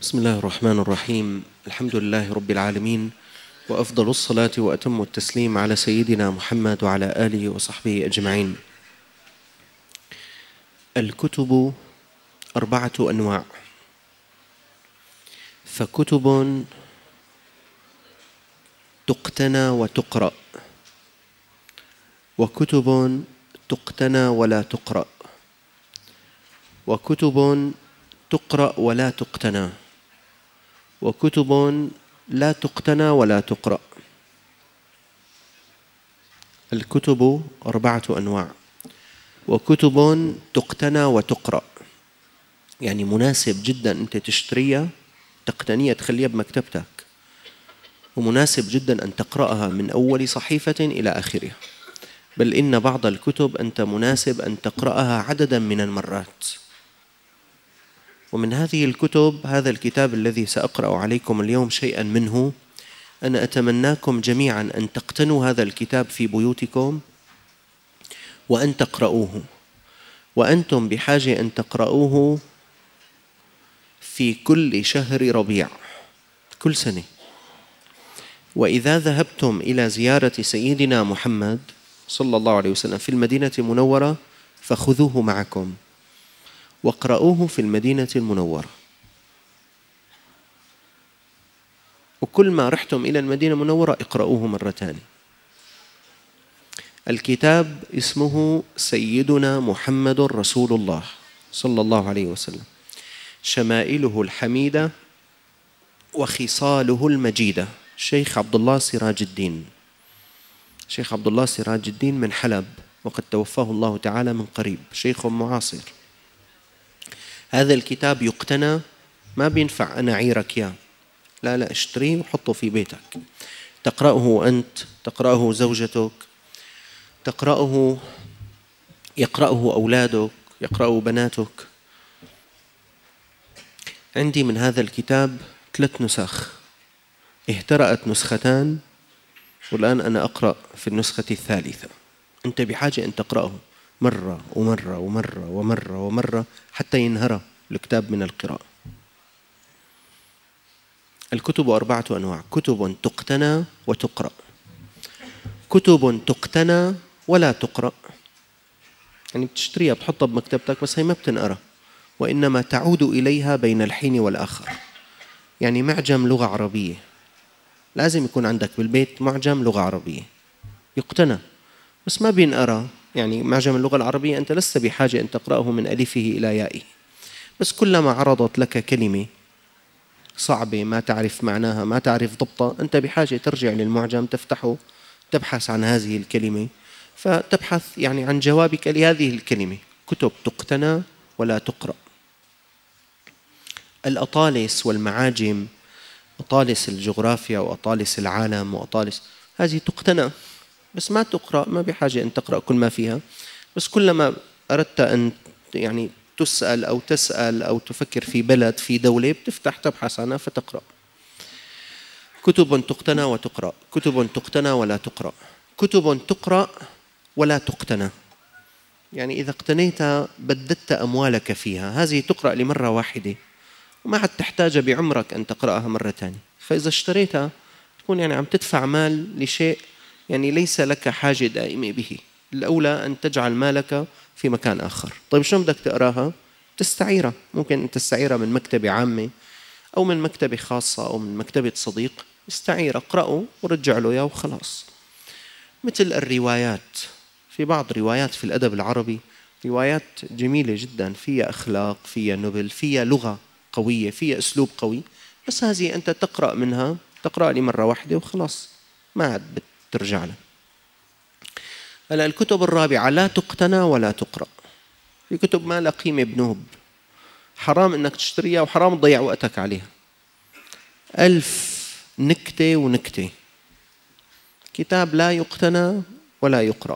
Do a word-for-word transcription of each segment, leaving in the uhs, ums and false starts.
بسم الله الرحمن الرحيم. الحمد لله رب العالمين، وأفضل الصلاة وأتم التسليم على سيدنا محمد وعلى آله وصحبه أجمعين. الكتب أربعة أنواع، فكتب تقتنى وتقرأ، وكتب تقتنى ولا تقرأ، وكتب تقرأ ولا تقتنى، وكتب لا تقتنى ولا تقرأ. الكتب أربعة أنواع، وكتب تقتنى وتقرأ، يعني مناسب جدا أنت تشتريها تقتنيها تخليها بمكتبتك، ومناسب جدا أن تقرأها من أول صحيفة إلى آخرها، بل إن بعض الكتب أنت مناسب أن تقرأها عددا من المرات. ومن هذه الكتب هذا الكتاب الذي سأقرأ عليكم اليوم شيئا منه. أنا أتمناكم جميعا أن تقتنوا هذا الكتاب في بيوتكم وأن تقرؤوه، وأنتم بحاجة أن تقرؤوه في كل شهر ربيع كل سنة. وإذا ذهبتم إلى زيارة سيدنا محمد صلى الله عليه وسلم في المدينة المنورة فخذوه معكم واقرؤوه في المدينة المنورة، وكل ما رحتم إلى المدينة المنورة اقرؤوه مرة ثانية. الكتاب اسمه سيدنا محمد رسول الله صلى الله عليه وسلم، شمائله الحميدة وخصاله المجيدة. الشيخ عبد الله سراج الدين، الشيخ عبد الله سراج الدين من حلب، وقد توفاه الله تعالى من قريب، شيخ معاصر. هذا الكتاب يقتنى، ما بينفع أنا أعيرك إياه، لا لا اشتريه وحطه في بيتك، تقرأه أنت، تقرأه زوجتك، تقرأه يقرأه أولادك، يقرأه بناتك. عندي من هذا الكتاب ثلاث نسخ، اهترأت نسختان والآن أنا أقرأ في النسخة الثالثة. أنت بحاجة أن تقرأه مرة ومرة ومرة ومرة ومرة حتى ينهرى الكتاب من القراءة. الكتب أربعة أنواع، كتب تقتنى وتقرأ، كتب تقتنى ولا تقرأ، يعني بتشتريها بتحطها بمكتبتك بس هي ما بتنقرأ، وإنما تعود إليها بين الحين والآخر. يعني معجم لغة عربية، لازم يكون عندك بالبيت معجم لغة عربية يقتنى بس ما بينقرأ. يعني معجم اللغة العربية أنت لست بحاجة أن تقرأه من ألفه إلى يائه، بس كلما عرضت لك كلمة صعبة ما تعرف معناها ما تعرف ضبطها، أنت بحاجة ترجع للمعجم تفتحه تبحث عن هذه الكلمة، فتبحث يعني عن جوابك لهذه الكلمة. كتب تقتنى ولا تقرأ. الأطالس والمعاجم، أطالس الجغرافيا وأطالس العالم وأطالس، هذه تقتنى بس ما تقرأ، ما بحاجة أن تقرأ كل ما فيها، بس كلما أردت أن يعني تسأل أو تسأل أو تفكر في بلد في دولة بتفتح تبحث عنها فتقرأ. كتب تقتنى وتقرأ، كتب تقتنى ولا تقرأ، كتب تقرأ ولا تقتنى، يعني إذا اقتنيتها بددت أموالك فيها، هذه تقرأ لمرة واحدة وما عاد تحتاج بعمرك أن تقرأها مرة ثانية. فإذا اشتريتها تكون يعني عم تدفع مال لشيء يعني ليس لك حاجة دائمة به، الأولى أن تجعل مالك في مكان آخر. طيب شو بدك تقراها؟ تستعيرها، ممكن أن تستعيرها من مكتبة عامة أو من مكتبة خاصة أو من مكتبة صديق، استعير اقرأه ورجع له إياه وخلاص. مثل الروايات، في بعض روايات في الأدب العربي روايات جميلة جدا، فيها أخلاق، فيها نبل، فيها لغة قوية، فيها أسلوب قوي، بس هذه أنت تقرأ منها تقرأ لي مرة واحدة وخلاص ما عاد بترجع له. هلا الكتب الرابعة لا تقتنى ولا تقرأ، في كتب ما لها قيمة بنوب، حرام إنك تشتريها وحرام تضيع وقتك عليها. ألف نكتة ونكتة، كتاب لا يقتنى ولا يقرأ.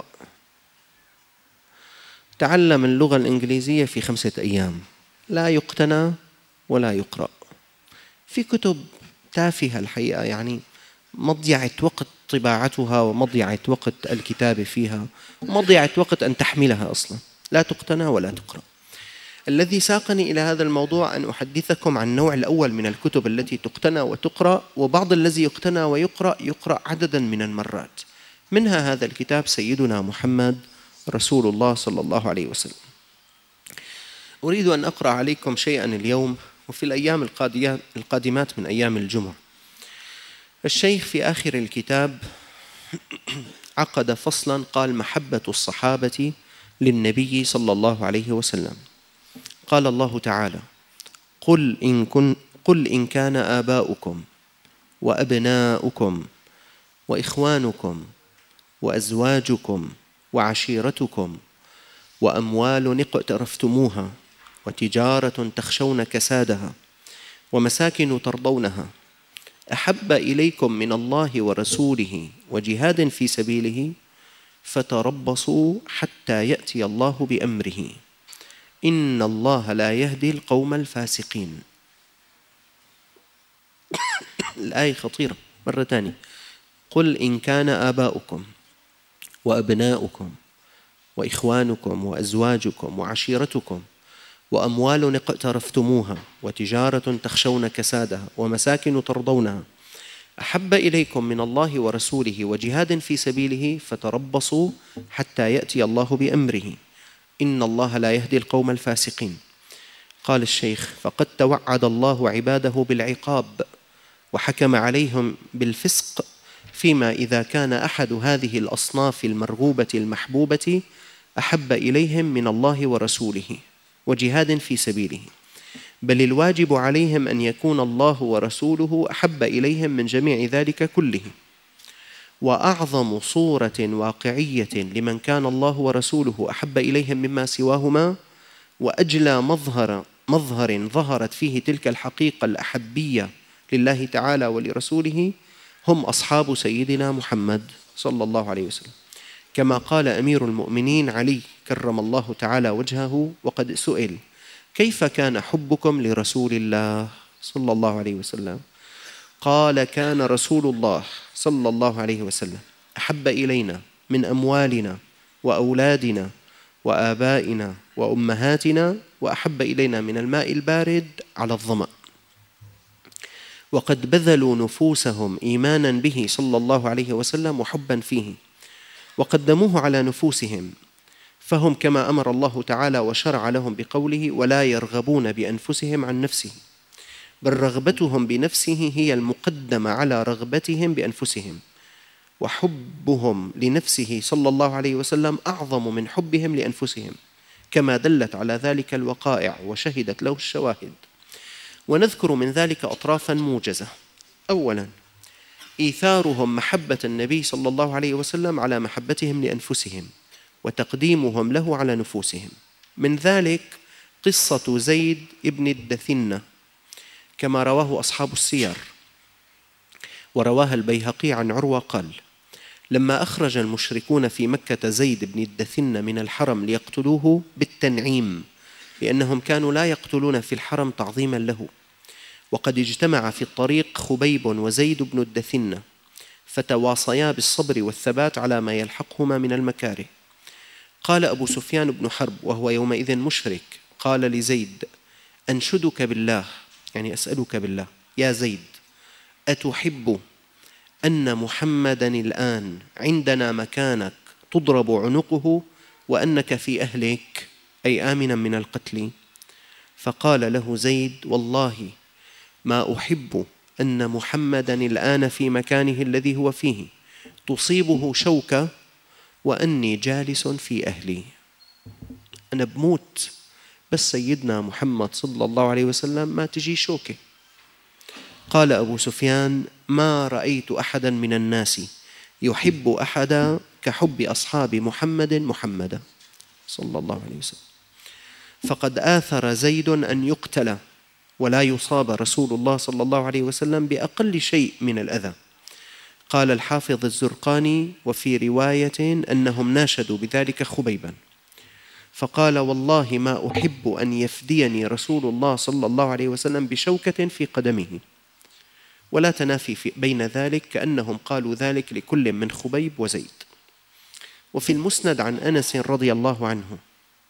تعلم اللغة الإنجليزية في خمسة أيام، لا يقتنى ولا يقرأ. في كتب تافهة الحقيقة، يعني مضيعة وقت طباعتها ومضيعة وقت الكتابة فيها ومضيعة وقت أن تحملها أصلا، لا تقتنى ولا تقرأ. الذي ساقني إلى هذا الموضوع أن أحدثكم عن النوع الأول من الكتب التي تقتنى وتقرأ، وبعض الذي يقتنى ويقرأ يقرأ عددا من المرات، منها هذا الكتاب سيدنا محمد رسول الله صلى الله عليه وسلم. أريد أن أقرأ عليكم شيئا اليوم وفي الأيام القادمات من أيام الجمعة. الشيخ في آخر الكتاب عقد فصلا قال: محبة الصحابة للنبي صلى الله عليه وسلم. قال الله تعالى: قل إن, كن قل إن كان آباؤكم وأبناؤكم وإخوانكم وأزواجكم وعشيرتكم وأموال اقترفتموها وتجارة تخشون كسادها ومساكن ترضونها أحب إليكم من الله ورسوله وجهاد في سبيله فتربصوا حتى يأتي الله بأمره إن الله لا يهدي القوم الفاسقين. الآية خطيرة مرة ثانية. قل إن كان آباؤكم وأبناؤكم وإخوانكم وأزواجكم وعشيرتكم وأموال اقترفتموها وتجارة تخشون كسادها ومساكن ترضونها أحب إليكم من الله ورسوله وجهاد في سبيله فتربصوا حتى يأتي الله بأمره إن الله لا يهدي القوم الفاسقين. قال الشيخ: فقد توعد الله عباده بالعقاب وحكم عليهم بالفسق فيما إذا كان أحد هذه الأصناف المرغوبة المحبوبة أحب إليهم من الله ورسوله وجهاد في سبيله، بل الواجب عليهم أن يكون الله ورسوله أحب إليهم من جميع ذلك كله. وأعظم صورة واقعية لمن كان الله ورسوله أحب إليهم مما سواهما، وأجلى مظهر مظهر ظهرت فيه تلك الحقيقة الأحبية لله تعالى ولرسوله، هم أصحاب سيدنا محمد صلى الله عليه وسلم. كما قال أمير المؤمنين علي كرم الله تعالى وجهه وقد سئل: كيف كان حبكم لرسول الله صلى الله عليه وسلم؟ قال: كان رسول الله صلى الله عليه وسلم أحب إلينا من أموالنا وأولادنا وآبائنا وأمهاتنا، وأحب إلينا من الماء البارد على الظمأ. وقد بذلوا نفوسهم إيمانا به صلى الله عليه وسلم وحبا فيه، وقدموه على نفوسهم، فهم كما أمر الله تعالى وشرع لهم بقوله: ولا يرغبون بأنفسهم عن نفسه، بل رغبتهم بنفسه هي المقدمة على رغبتهم بأنفسهم، وحبهم لنفسه صلى الله عليه وسلم أعظم من حبهم لأنفسهم، كما دلت على ذلك الوقائع وشهدت له الشواهد. ونذكر من ذلك أطرافا موجزة. أولا، إيثارهم محبة النبي صلى الله عليه وسلم على محبتهم لأنفسهم وتقديمهم له على نفوسهم. من ذلك قصة زيد بن الدثنة كما رواه أصحاب السير، ورواها البيهقي عن عروة قال: لما أخرج المشركون في مكة زيد بن الدثنة من الحرم ليقتلوه بالتنعيم، لأنهم كانوا لا يقتلون في الحرم تعظيما له، وقد اجتمع في الطريق خبيب وزيد بن الدثنة فتواصيا بالصبر والثبات على ما يلحقهما من المكاره. قال أبو سفيان بن حرب وهو يومئذ مشرك، قال لزيد: أنشدك بالله، يعني أسألك بالله يا زيد، أتحب أن محمدا الآن عندنا مكانك تضرب عنقه وأنك في أهلك، أي آمنا من القتل؟ فقال له زيد: والله ما أحب أن محمدا الآن في مكانه الذي هو فيه تصيبه شوكة وأني جالس في أهلي. أنا بموت بس سيدنا محمد صلى الله عليه وسلم ما تجي شوكة. قال أبو سفيان: ما رأيت أحدا من الناس يحب أحدا كحب أصحاب محمد محمدا صلى الله عليه وسلم. فقد آثر زيد أن يقتل ولا يصاب رسول الله صلى الله عليه وسلم بأقل شيء من الأذى. قال الحافظ الزرقاني: وفي رواية أنهم ناشدوا بذلك خبيبا، فقال: والله ما أحب أن يفديني رسول الله صلى الله عليه وسلم بشوكة في قدمه. ولا تنافي بين ذلك، كأنهم قالوا ذلك لكل من خبيب وزيد. وفي المسند عن أنس رضي الله عنه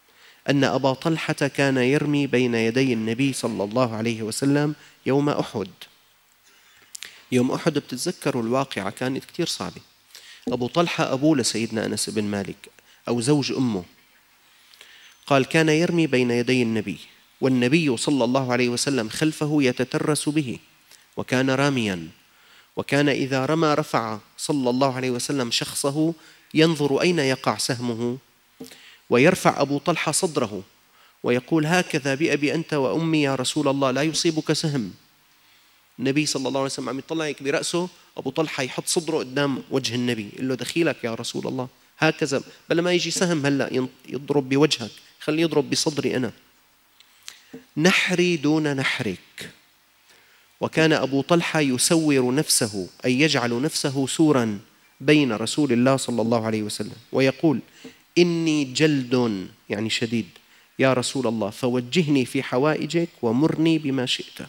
أن أبا طلحة كان يرمي بين يدي النبي صلى الله عليه وسلم يوم أحد. يوم أحد بتتذكروا الواقعة كانت كتير صعبة. أبو طلحة أبوه لسيدنا أنس بن مالك أو زوج أمه، قال كان يرمي بين يدي النبي والنبي صلى الله عليه وسلم خلفه يتترس به، وكان راميا، وكان إذا رمى رفع صلى الله عليه وسلم شخصه ينظر أين يقع سهمه، ويرفع أبو طلحة صدره ويقول هكذا بأبي أنت وأمي يا رسول الله لا يصيبك سهم. النبي صلى الله عليه وسلم عم يطلع هيك برأسه، أبو طلحة يحط صدره قدام وجه النبي يقول له دخيلك يا رسول الله، هكذا بلا ما يجي سهم هلأ يضرب بوجهك، خليه يضرب بصدري أنا، نحري دون نحرك. وكان أبو طلحة يسور نفسه أي يجعل نفسه سورا بين رسول الله صلى الله عليه وسلم ويقول إني جلد يعني شديد يا رسول الله فوجهني في حوائجك ومرني بما شئت.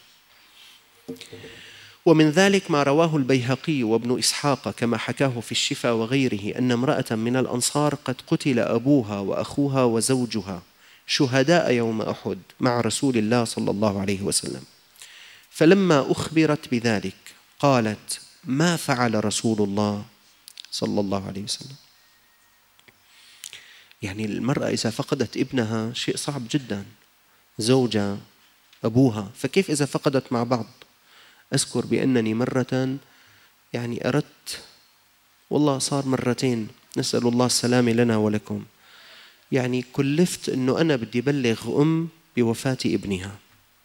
ومن ذلك ما رواه البيهقي وابن إسحاق كما حكاه في الشفا وغيره أن امرأة من الأنصار قد قتل أبوها وأخوها وزوجها شهداء يوم أحد مع رسول الله صلى الله عليه وسلم، فلما أخبرت بذلك قالت ما فعل رسول الله صلى الله عليه وسلم. يعني المرأة إذا فقدت ابنها شيء صعب جدا، زوجها أبوها، فكيف إذا فقدت مع بعض؟ أذكر بأنني مرة يعني أردت، والله صار مرتين، نسأل الله السلامة لنا ولكم، يعني كلفت أنه أنا بدي بلغ أم بوفاة ابنها.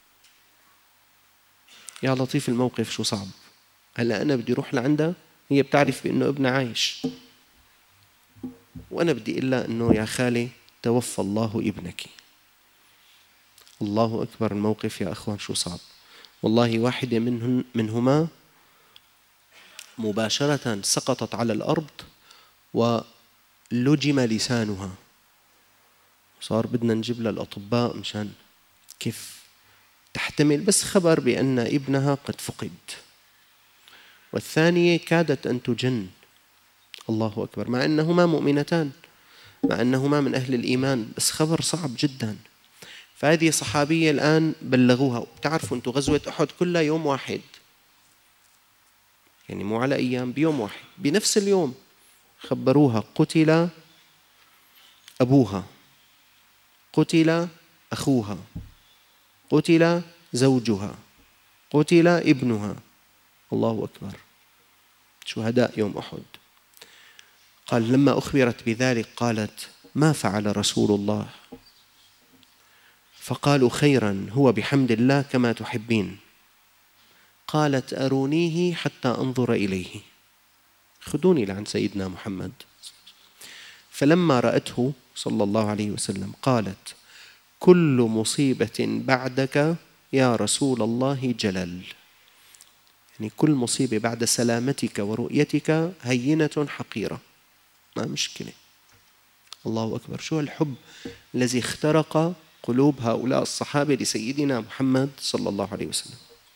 يا لطيف الموقف شو صعب. هلأ أنا بدي أروح لعندها، هي بتعرف بأنه ابنها عايش، وأنا بدي إلا أنه يا خالي توفى الله ابنك. الله أكبر الموقف يا أخوان شو صعب. والله واحدة منهن منهما مباشرة سقطت على الأرض ولجم لسانها، صار بدنا نجيب لها الأطباء مشان كيف تحتمل بس خبر بأن ابنها قد فقد. والثانية كادت أن تجن، الله أكبر، مع أنهما مؤمنتان، مع أنهما من أهل الإيمان، بس خبر صعب جدا. فهذه صحابية الآن بلغوها. بتعرفوا أنتم غزوة أحد كلها يوم واحد، يعني مو على أيام، بيوم واحد، بنفس اليوم خبروها قتل أبوها، قتل أخوها، قتل زوجها، قتل ابنها. الله أكبر، شهداء يوم أحد. قال لما أخبرت بذلك قالت ما فعل رسول الله؟ فقالوا خيرا هو بحمد الله كما تحبين. قالت أرونيه حتى أنظر إليه، خذوني لعند سيدنا محمد. فلما رأته صلى الله عليه وسلم قالت كل مصيبة بعدك يا رسول الله جلل، يعني كل مصيبة بعد سلامتك ورؤيتك هينة حقيرة، ما مشكلة. الله أكبر، شو الحب الذي اخترق قلوب هؤلاء الصحابة لسيدنا محمد صلى الله عليه وسلم.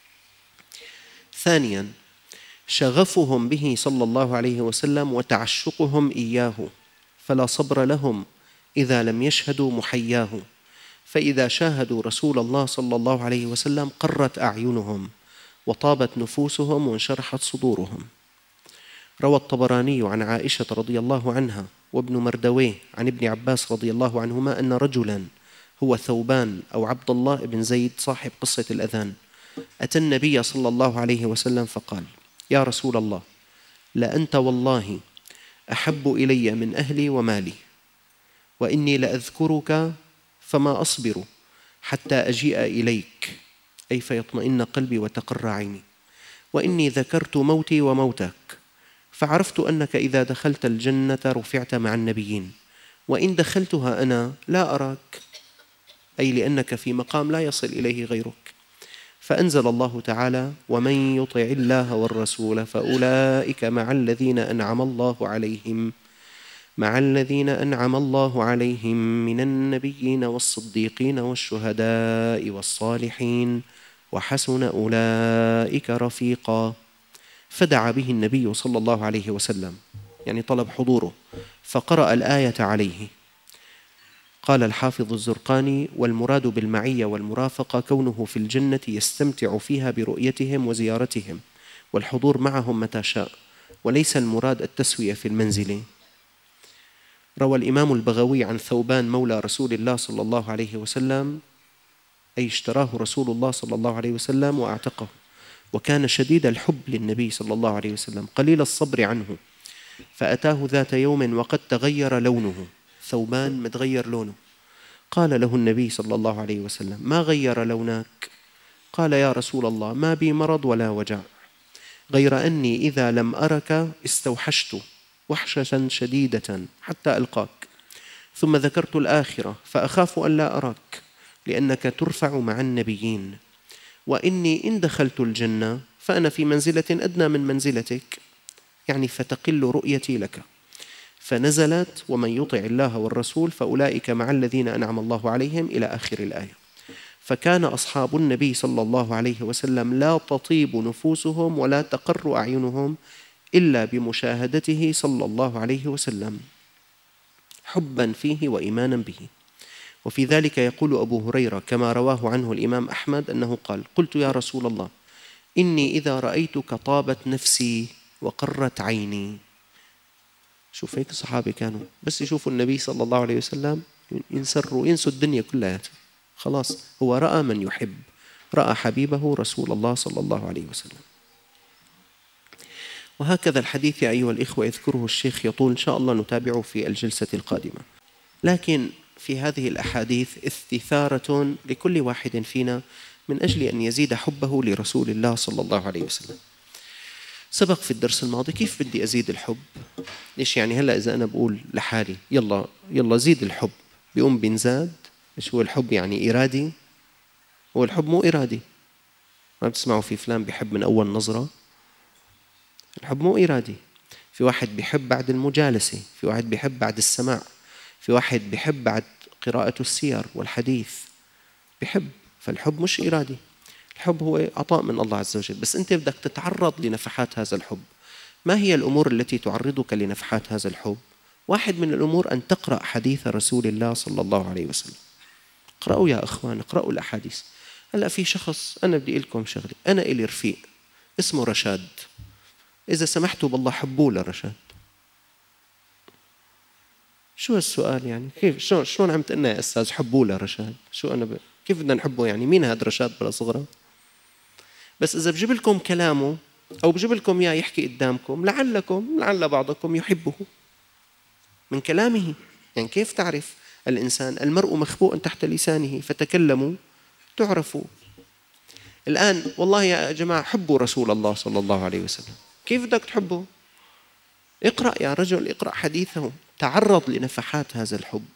ثانيا شغفهم به صلى الله عليه وسلم وتعشقهم إياه، فلا صبر لهم إذا لم يشهدوا محياه، فإذا شاهدوا رسول الله صلى الله عليه وسلم قرت أعينهم وطابت نفوسهم وانشرحت صدورهم. روى الطبراني عن عائشة رضي الله عنها وابن مردويه عن ابن عباس رضي الله عنهما أن رجلا هو ثوبان أو عبد الله بن زيد صاحب قصة الأذان أتى النبي صلى الله عليه وسلم فقال يا رسول الله لأنت والله أحب إلي من أهلي ومالي، وإني لأذكرك فما أصبر حتى أجيء إليك، أي فيطمئن قلبي وتقر عيني، وإني ذكرت موتي وموتك فعرفت أنك إذا دخلت الجنة رفعت مع النبيين، وإن دخلتها أنا لا أراك، أي لأنك في مقام لا يصل إليه غيرك. فأنزل الله تعالى ومن يطع الله والرسول فأولئك مع الذين أنعم الله عليهم مع الذين أنعم الله عليهم من النبيين والصديقين والشهداء والصالحين وحسن أولئك رفيقا. فدعا به النبي صلى الله عليه وسلم، يعني طلب حضوره، فقرأ الآية عليه. قال الحافظ الزرقاني: والمراد بالمعية والمرافقة كونه في الجنة يستمتع فيها برؤيتهم وزيارتهم والحضور معهم متى شاء، وليس المراد التسوية في المنزل. روى الإمام البغوي عن ثوبان مولى رسول الله صلى الله عليه وسلم، أي اشتراه رسول الله صلى الله عليه وسلم وأعتقه، وكان شديد الحب للنبي صلى الله عليه وسلم قليل الصبر عنه، فأتاه ذات يوم وقد تغير لونه، ثوبان متغير لونه. قال له النبي صلى الله عليه وسلم: ما غير لونك؟ قال: يا رسول الله، ما بي مرض ولا وجع، غير أني إذا لم أرك استوحشت وحشة شديدة حتى ألقاك، ثم ذكرت الآخرة فأخاف أن لا أراك لأنك ترفع مع النبيين، وإني إن دخلت الجنة فأنا في منزلة أدنى من منزلتك، يعني فتقل رؤيتي لك. فنزلت: ومن يطع الله والرسول فأولئك مع الذين أنعم الله عليهم إلى آخر الآية. فكان أصحاب النبي صلى الله عليه وسلم لا تطيب نفوسهم ولا تقر أعينهم إلا بمشاهدته صلى الله عليه وسلم، حبا فيه وإيمانا به. وفي ذلك يقول أبو هريرة كما رواه عنه الإمام أحمد أنه قال: قلت يا رسول الله، إني إذا رأيتك طابت نفسي وقرت عيني. شوف هيك الصحابة كانوا بس يشوفوا النبي صلى الله عليه وسلم ينسروا، ينسوا الدنيا كلها، خلاص هو رأى من يحب، رأى حبيبه رسول الله صلى الله عليه وسلم. وهكذا الحديث يا أيها الإخوة يذكره الشيخ يطول، إن شاء الله نتابعه في الجلسة القادمة. لكن في هذه الأحاديث استثارة لكل واحد فينا من أجل أن يزيد حبه لرسول الله صلى الله عليه وسلم. سبق في الدرس الماضي كيف بدي أزيد الحب. ليش يعني هلأ إذا أنا بقول لحالي يلا يلا زيد الحب بيقوم بينزاد؟ إيش هو الحب؟ يعني إرادي؟ هو الحب مو إرادي. ما بتسمعوا في فلان بيحب من أول نظرة؟ الحب مو إرادي. في واحد بيحب بعد المجالسة، في واحد بيحب بعد السماع، في واحد بيحب بعد قراءة السير والحديث بيحب. فالحب مش إرادي، الحب هو عطاء من الله عز وجل، بس أنت بدك تتعرض لنفحات هذا الحب. ما هي الأمور التي تعرضك لنفحات هذا الحب؟ واحد من الأمور أن تقرأ حديث رسول الله صلى الله عليه وسلم. اقرأوا يا أخوان، اقرأوا الأحاديث. هلأ في شخص، أنا بدي أقول لكم شغلة، أنا إلي رفيق اسمه رشاد، إذا سمحتوا بالله حبوا لرشاد. شو السؤال يعني؟ كيف شلون شلون عم تقلنا يا أستاذ حبوا لرشاد؟ شو أنا ب... كيف بدنا نحبه يعني؟ مين هذا رشاد بلا صغرى؟ بس إذا بجيب لكم كلامه أو بجيب لكم إياه يحكي قدامكم لعلكم لعل بعضكم يحبه من كلامه. يعني كيف تعرف الإنسان؟ المرء مخبوء تحت لسانه فتكلموا تعرفوا. الآن والله يا جماعة حبوا رسول الله صلى الله عليه وسلم. كيف بدك تحبه؟ اقرأ يا رجل، اقرأ حديثه، تعرض لنفحات هذا الحب.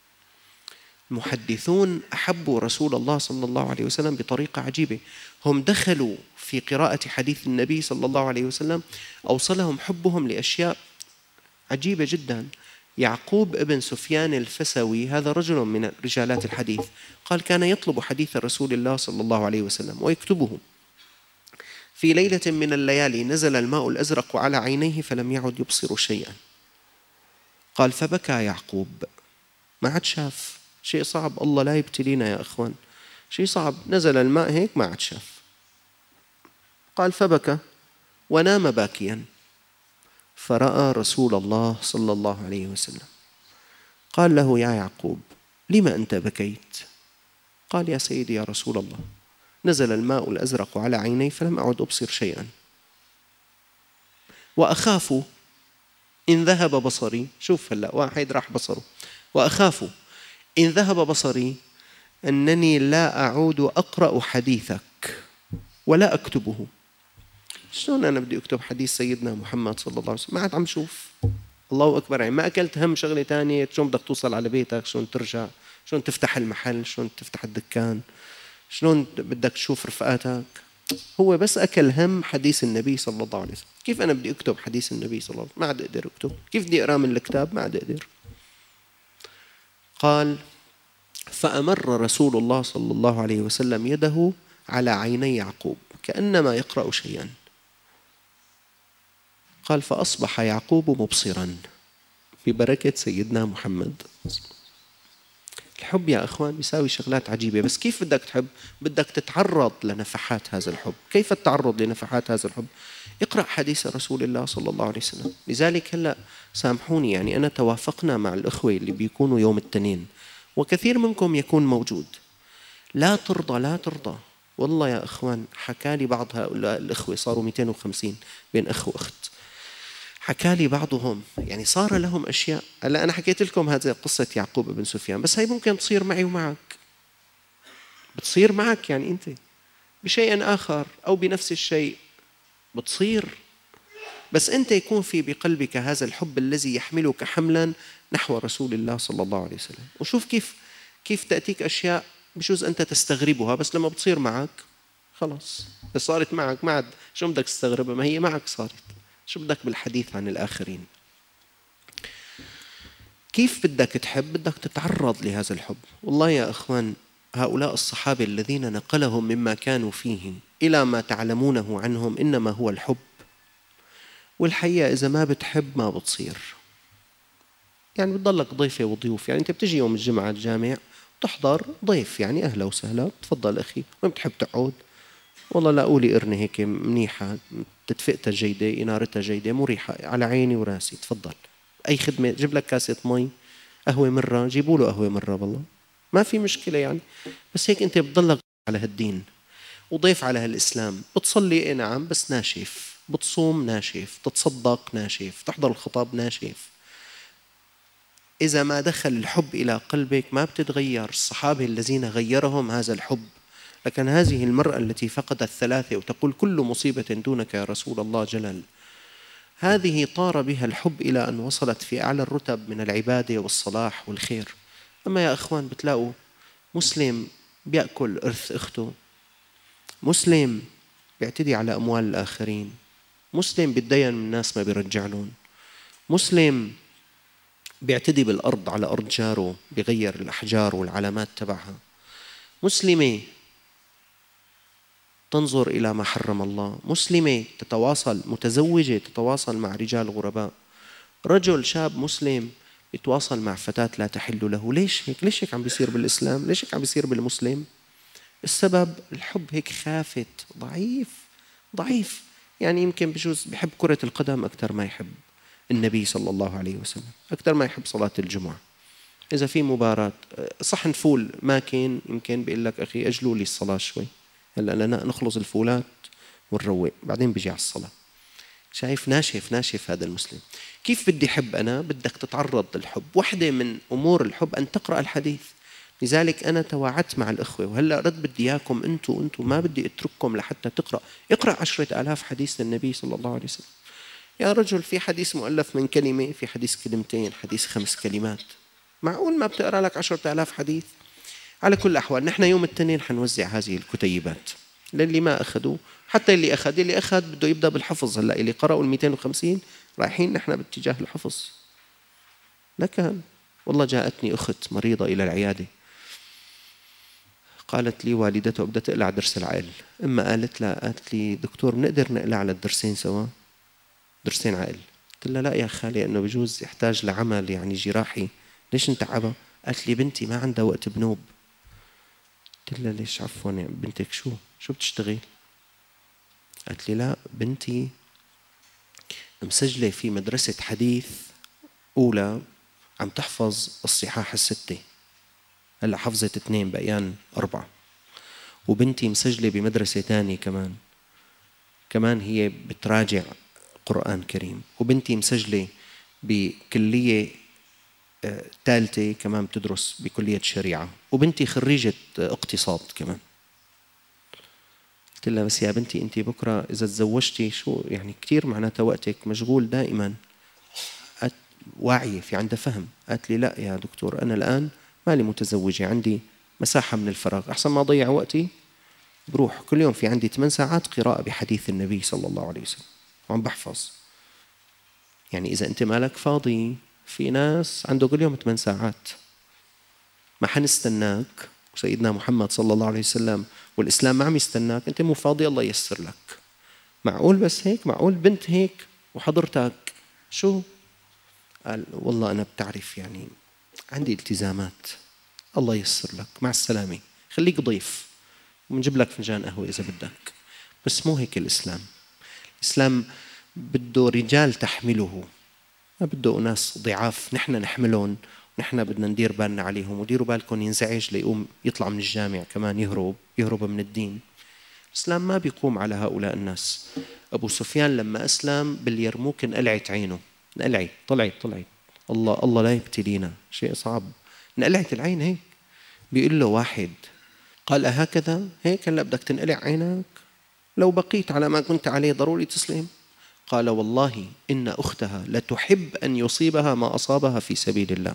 المحدثون أحبوا رسول الله صلى الله عليه وسلم بطريقة عجيبة. هم دخلوا في قراءة حديث النبي صلى الله عليه وسلم، أوصلهم حبهم لأشياء عجيبة جدا. يعقوب ابن سفيان الفسوي هذا رجل من رجالات الحديث، قال كان يطلب حديث رسول الله صلى الله عليه وسلم ويكتبه. في ليلة من الليالي نزل الماء الأزرق على عينيه فلم يعد يبصر شيئا. قال فبكى يعقوب، ما عاد شاف شيء. صعب الله لا يبتلينا يا أخوان، شيء صعب. نزل الماء هيك ما عاد شاف. قال فبكى ونام باكيا، فرأى رسول الله صلى الله عليه وسلم. قال له يا يعقوب لما أنت بكيت؟ قال يا سيدي يا رسول الله نزل الماء الأزرق على عيني فلم أعد أبصر شيئا، وأخاف إن ذهب بصري. شوف هلأ واحد راح بصره، وأخاف إن ذهب بصري أنني لا أعود أقرأ حديثك ولا أكتبه. شلون أنا بدي أكتب حديث سيدنا محمد صلى الله عليه وسلم؟ ما عاد عم شوف. الله أكبر، يعني ما أكلت هم شغلة تانية، شلون بدك توصل على بيتك، شلون ترجع، شلون تفتح المحل، شلون تفتح الدكان، شلون بدك تشوف رفقاتك. هو بس أكل هم حديث النبي صلى الله عليه وسلم. كيف أنا بدي أكتب حديث النبي صلى الله عليه وسلم؟ ما عاد أقدر أكتب. كيف بدي أقرأ من الكتاب؟ ما عاد أقدر. قال فأمر رسول الله صلى الله عليه وسلم يده على عيني يعقوب كأنما يقرأ شيئا. قال فأصبح يعقوب مبصرا ببركة سيدنا محمد. الحب يا أخوان بيساوي شغلات عجيبة، بس كيف بدك تحب؟ بدك تتعرض لنفحات هذا الحب. كيف التعرض لنفحات هذا الحب؟ اقرأ حديث رسول الله صلى الله عليه وسلم. لذلك هلأ سامحوني، يعني أنا توافقنا مع الأخوة اللي بيكونوا يوم الاثنين، وكثير منكم يكون موجود. لا ترضى لا ترضى. والله يا أخوان حكى لي بعض هؤلاء الأخوة، صاروا مئتين وخمسين بين أخ وأخت، حكى لي بعضهم يعني صار لهم أشياء. هلا أنا حكيت لكم هذه قصة يعقوب بن سفيان، بس هي ممكن تصير معي ومعك، بتصير معك يعني أنت بشيء آخر أو بنفس الشيء بتصير، بس أنت يكون في بقلبك هذا الحب الذي يحملك حملا نحو رسول الله صلى الله عليه وسلم. وشوف كيف كيف تأتيك أشياء بجوز أنت تستغربها، بس لما بتصير معك خلاص، بس صارت معك ما عاد شو بدك تستغربها، ما هي معك صارت، شو بدك بالحديث عن الآخرين. كيف بدك تحب؟ بدك تتعرض لهذا الحب. والله يا أخوان هؤلاء الصحابة الذين نقلهم مما كانوا فيه إلى ما تعلمونه عنهم إنما هو الحب. والحقيقة إذا ما بتحب ما بتصير، يعني بتضلك ضيفة وضيوف. يعني أنت بتجي يوم الجمعة الجامع تحضر ضيف، يعني أهلا وسهلا، تفضل أخي، وين بتحب تقعد؟ والله لا قولي قرنة هيك منيحة، تدفئتها جيدة، إنارتها جيدة، مريحة، على عيني وراسي، تفضل. أي خدمة، جيب لك كاسة مي، قهوة مرة، جيبوا له قهوة مرة، والله ما في مشكلة يعني. بس هيك أنت بتضلك على هالدين وضيف على هالإسلام. بتصلي إيه نعم بس ناشف، بتصوم ناشف، تتصدق ناشف، تحضر الخطاب ناشف. إذا ما دخل الحب إلى قلبك ما بتتغير. الصحابة الذين غيرهم هذا الحب. لكن هذه المرأة التي فقدت ثلاثة وتقول كل مصيبة دونك يا رسول الله جلل، هذه طار بها الحب إلى أن وصلت في أعلى الرتب من العبادة والصلاح والخير. أما يا أخوان بتلاقوا مسلم بيأكل إرث أخته، مسلم بيعتدي على أموال الآخرين، مسلم بيتدين من الناس ما بيرجع لهم، مسلم بيعتدي بالأرض على أرض جاره، بيغير الأحجار والعلامات تبعها، مسلمة تنظر إلى ما حرم الله، مسلمة تتواصل، متزوجة تتواصل مع رجال غرباء، رجل شاب مسلم يتواصل مع فتاة لا تحل له. ليش هيك؟ ليش هيك عم بيصير بالإسلام؟ ليش هيك عم بيصير بالمسلم؟ السبب الحب هيك خافت، ضعيف ضعيف. يعني يمكن بجوز بحب كرة القدم أكثر ما يحب النبي صلى الله عليه وسلم، أكثر ما يحب صلاة الجمعة. إذا في مباراة صحن فول ماكين يمكن بيقول لك أخي أجلوا لي الصلاة شوي، هلا لنا نخلص الفولات ونروق بعدين بيجي على الصلاة. شايف؟ ناشف ناشف هذا المسلم. كيف بدي حب أنا؟ بدك تتعرض للحب. واحدة من أمور الحب أن تقرأ الحديث. لذلك أنا تواعدت مع الأخوة، وهلأ رد بدي إياكم أنتوا أنتوا ما بدي أترككم لحتى تقرأ. اقرأ عشرة آلاف حديث للنبي صلى الله عليه وسلم. يا رجل في حديث مؤلف من كلمة، في حديث كلمتين، حديث خمس كلمات. معقول ما بتقرأ لك عشرة آلاف حديث؟ على كل الأحوال نحن يوم الاثنين حنوزع هذه الكتيبات للي ما أخذوا، حتى اللي أخذ اللي أخذ بده يبدأ بالحفظ. هلأ اللي قرأوا ال مئتين وخمسين رايحين نحن باتجاه الحفظ. لكن والله جاءتني أخت مريضة إلى العيادة، قالت لي والدته بدها تقلع درس العقل. إما قالت لا، قالت لي دكتور بنقدر نقلع على الدرسين سوا، درسين عقل. قلت لها لا يا خالي، إنه بجوز يحتاج لعمل يعني جراحي، ليش نتعبها؟ قالت لي بنتي ما عندها وقت بنوب. قلت لها ليش عفوا يا بنتك شو شو بتشتغل؟ قالت لي لا بنتي مسجلة في مدرسة حديث أولى عم تحفظ الصحاح الستة، هلا حفظت اثنين بقيان أربعة. وبنتي مسجلة بمدرسة تانية كمان كمان هي بتراجع قرآن كريم. وبنتي مسجلة بكلية ثالثة كمان بتدرس بكلية الشريعة. وبنتي خريجة اقتصاد كمان. قلت لها بس يا بنتي أنت بكرة إذا تزوجتي شو يعني؟ كتير معناتها وقتك مشغول دائما. واعية في عندها فهم. قالت لي لا يا دكتور أنا الآن مالي متزوجة، عندي مساحة من الفراغ، أحسن ما أضيع وقتي بروح كل يوم في عندي ثمان ساعات قراءة بحديث النبي صلى الله عليه وسلم وعم بحفظ. يعني إذا أنت مالك فاضي، في ناس عنده كل يوم ثمان ساعات. ما حنستناك، وسيدنا محمد صلى الله عليه وسلم والإسلام ما عم يستناك، أنت مو فاضي الله ييسر لك. معقول بس هيك؟ معقول بنت هيك؟ وحضرتك شو؟ قال والله أنا بتعرف يعني عندي التزامات. الله ييسر لك، مع السلامة، خليك ضيف ونجيب لك فنجان قهوة إذا بدك. بس مو هيك الإسلام. الإسلام بده رجال تحمله، ما بده ناس ضعاف نحن نحملهم، ونحن بدنا ندير بالنا عليهم. وديروا بالكم ينزعج ليقوم يطلع من الجامع كمان يهرب يهرب من الدين. الإسلام ما بيقوم على هؤلاء الناس. أبو سفيان لما أسلم باليرموك انقلعت عينه، انقلعت طلعت طلعت الله الله لا يبتلينا، شيء صعب، انقلعت العين هيك. بيقول له واحد قال أهكذا هيك هلا بدك تنقلع عينك؟ لو بقيت على ما كنت عليه ضروري تسلم. قال والله إن أختها لتحب أن يصيبها ما أصابها في سبيل الله.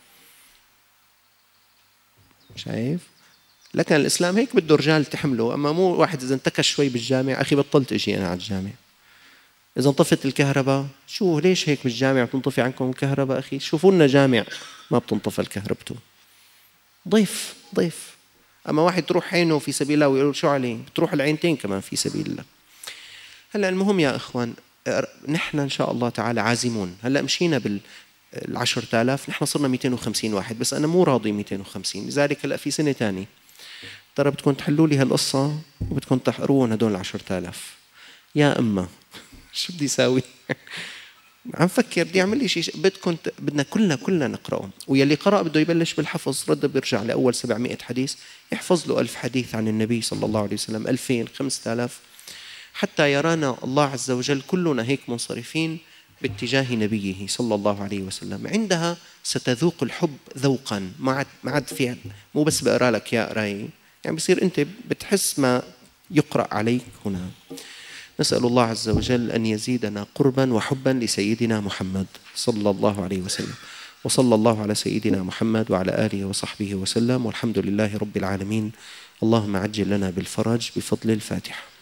شايف؟ لكن الإسلام هيك بده رجال تحمله. أما مو واحد إذا انتكش شوي بالجامع، أخي بطلت أجي أنا على الجامع. إذا انطفت الكهرباء، شو ليش هيك بالجامع بتنطفي عنكم الكهرباء؟ أخي شوفوا لنا جامع ما بتنطفى الكهربته. ضيف ضيف. أما واحد تروح عينه في سبيل الله ويقول شو عليه؟ بتروح العينتين كمان في سبيل الله. هلأ المهم يا إخوان، نحن إن شاء الله تعالى عازمون. هلأ مشينا بالعشرة آلاف، نحن صرنا مئتين وخمسين واحد، بس أنا مو راضي مئتين وخمسين. لذلك هلأ في سنة تانية ترى بدكم تحلوا لي هالقصة وبدكم تحقروهم هدول العشرة آلاف. يا أما شو بدي ساوي؟ عم فكر بدي أعمل لي شيء. بدكم بدنا كلنا كلنا نقرأه، ويلي قرأ بده يبلش بالحفظ، رد بيرجع لأول سبعمائة حديث يحفظ له ألف حديث عن النبي صلى الله عليه وسلم، ألفين، خمسة آلاف، حتى يرانا الله عز وجل كلنا هيك منصرفين باتجاه نبيه صلى الله عليه وسلم. عندها ستذوق الحب ذوقا ما عاد ما عاد فيها، مو بس بقرا لك يا قراي، يعني بصير أنت بتحس ما يقرأ عليك هنا. نسأل الله عز وجل أن يزيدنا قربا وحبا لسيدنا محمد صلى الله عليه وسلم. وصلى الله على سيدنا محمد وعلى آله وصحبه وسلم، والحمد لله رب العالمين. اللهم عجل لنا بالفرج بفضل الفاتحة.